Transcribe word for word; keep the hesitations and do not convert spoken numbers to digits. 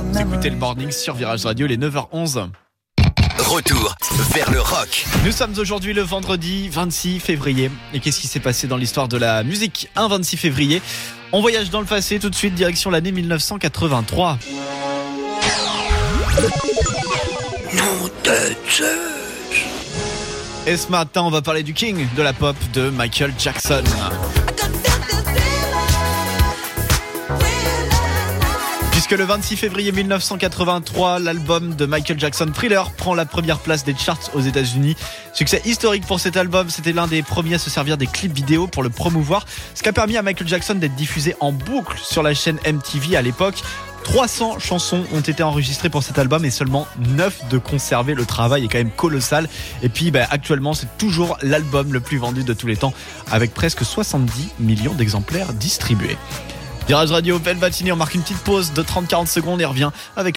Écoutez le morning sur Virage Radio, les neuf heures onze. Retour vers le rock. Nous sommes aujourd'hui le vendredi vingt-six février. Et qu'est-ce qui s'est passé dans l'histoire de la musique un vingt-six février? On voyage dans le passé tout de suite, direction l'année mille neuf cent quatre-vingt-trois. Nom de Zeus. Et ce matin, on va parler du king de la pop, de Michael Jackson. Puisque le vingt-six février mille neuf cent quatre-vingt-trois, l'album de Michael Jackson, Thriller, prend la première place des charts aux États-Unis. Succès historique pour cet album, c'était l'un des premiers à se servir des clips vidéo pour le promouvoir, ce qui a permis à Michael Jackson d'être diffusé en boucle sur la chaîne M T V à l'époque. trois cents chansons ont été enregistrées pour cet album et seulement neuf de conserver. Le travail est quand même colossal. Et puis bah, actuellement, c'est toujours l'album le plus vendu de tous les temps, avec presque soixante-dix millions d'exemplaires distribués. Virage Radio, belle matinée, on marque une petite pause de trente à quarante secondes et revient avec